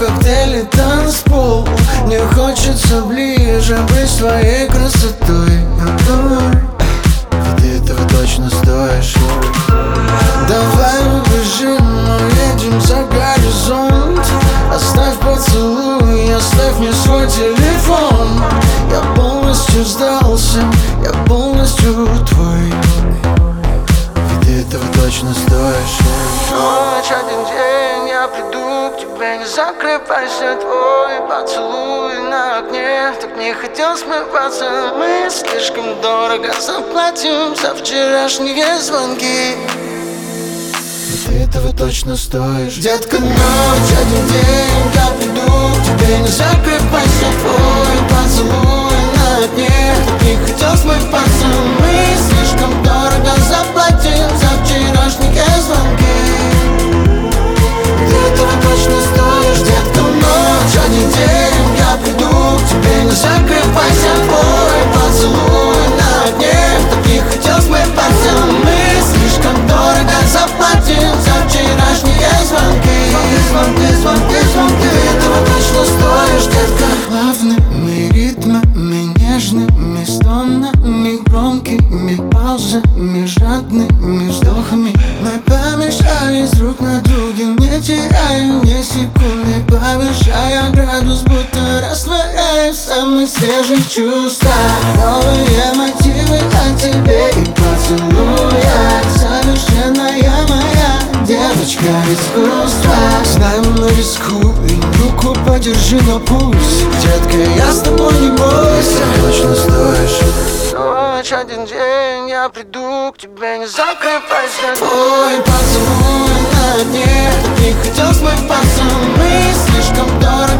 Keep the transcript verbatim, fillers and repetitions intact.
коктейль и танцпол. Мне хочется ближе быть с твоей красотой. Ты этого точно стоишь. Давай убежим, уедем за горизонт. Оставь поцелуй, оставь мне свой телефон. Я полностью сдался, я полностью твой. Ты этого точно стоишь. Ночь, один день, я приду к тебе. Не закрывайся, твой поцелуй на окне. Так не хотел смываться. Мы слишком дорого заплатим за вчерашние звонки. Ты этого точно стоишь. Детка, ночь, один день, я приду к тебе. Не закрывайся, твой поцелуй на окне. Так не хотел смываться. Мы слишком дорого заплатим за вчерашние звонки. Ты этого точно стоишь. Детка, ночь, один день, я приду к тебе. Не закрывайся, твой поцелуй на окне. Так не хотел смываться. Мы слишком дорого заплатим за вчерашние звонки. Звонки, звонки, звонки. Ты этого точно стоишь, детка. Плавными ритмами, нежными стонами, громкими паузами, жадными вздохами мы помешались друг на друге, не теряя ни секунды, повышая градус, будто растворяя в самых свежих чувствах. Новые мотивы о тебе и поцелуях. Совершенная моя девочка искусства. Знаем, на риску и руку подержи на пульс. Детка, я с тобой, не бойся. Ты точно стоишь. Ночь, один день, я приду к тебе. Не закрывайся. Твой поцелуй на дне. Так не хотел смываться. Мы слишком дорого